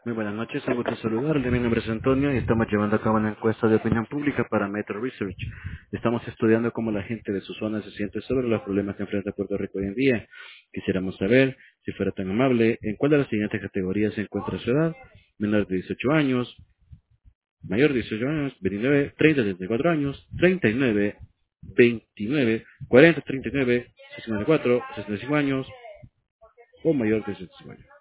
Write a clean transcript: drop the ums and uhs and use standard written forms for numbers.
Muy buenas noches, un gusto saludarle. Mi nombre es Antonio y estamos llevando a cabo una encuesta de opinión pública para Metro Research. Estamos estudiando cómo la gente de su zona se siente sobre los problemas que enfrenta Puerto Rico hoy en día. Quisiéramos saber, si fuera tan amable, en cuál de las siguientes categorías se encuentra su edad: menor de 18 años, mayor de 18 años, 29, 30, 34 años, 39, 29, 40, 39, 64, 65 años o mayor de 65 años.